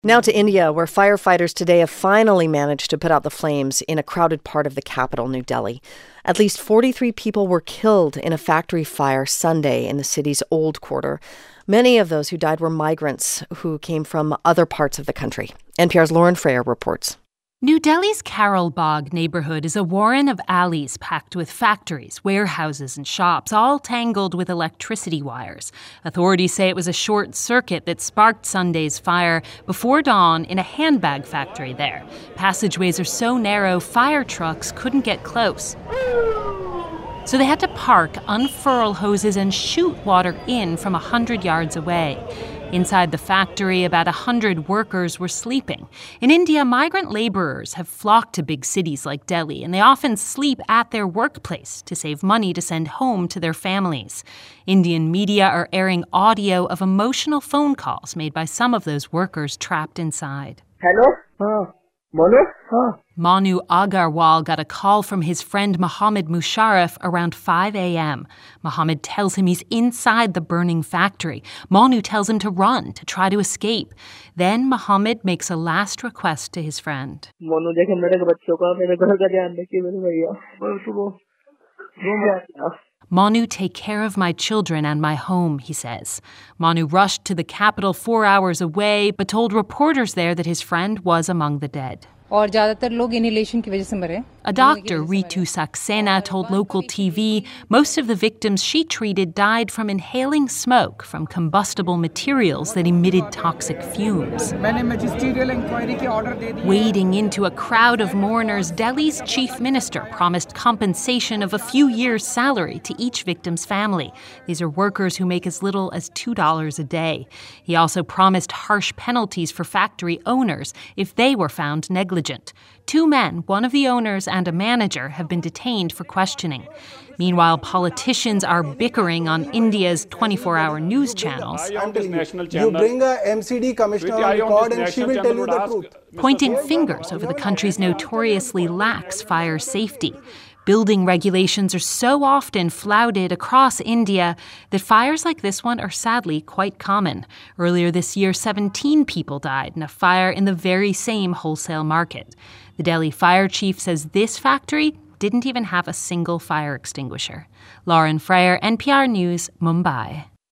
Now to India, where firefighters today have finally managed to put out the flames in a crowded part of the capital, New Delhi. At least 43 people were killed in a factory fire Sunday in the city's Old Quarter. Many of those who died were migrants who came from other parts of the country. NPR's Lauren Freyer reports. New Delhi's Karol Bagh neighborhood is a warren of alleys packed with factories, warehouses, and shops, all tangled with electricity wires. Authorities say it was a short circuit that sparked Sunday's fire before dawn in a handbag factory there. Passageways are so narrow, fire trucks couldn't get close. So they had to park, unfurl hoses, and shoot water in from 100 yards away. Inside the factory, about 100 workers were sleeping. In India, migrant laborers have flocked to big cities like Delhi, and they often sleep at their workplace to save money to send home to their families. Indian media are airing audio of emotional phone calls made by some of those workers trapped inside. Hello? Manu? Manu Agarwal got a call from his friend Mohammed Musharraf around 5 a.m. Mohammed tells him he's inside the burning factory. Manu tells him to run, to try to escape. Then Mohammed makes a last request to his friend. Manu, take care of my children and my home, he says. Manu rushed to the capital 4 hours away, but told reporters there that his friend was among the dead. A doctor, Ritu Saxena, told local TV most of the victims she treated died from inhaling smoke from combustible materials that emitted toxic fumes. Wading into a crowd of mourners, Delhi's chief minister promised compensation of a few years' salary to each victim's family. These are workers who make as little as $2 a day. He also promised harsh penalties for factory owners if they were found negligent. 2 men, one of the owners and a manager, have been detained for questioning. Meanwhile, politicians are bickering on India's 24-hour news channels. You bring a MCD commissioner on record and she will tell you the truth. Pointing fingers over the country's notoriously lax fire safety. Building regulations are so often flouted across India that fires like this one are sadly quite common. Earlier this year, 17 people died in a fire in the very same wholesale market. The Delhi fire chief says this factory didn't even have a single fire extinguisher. Lauren Freyer, NPR News, Mumbai.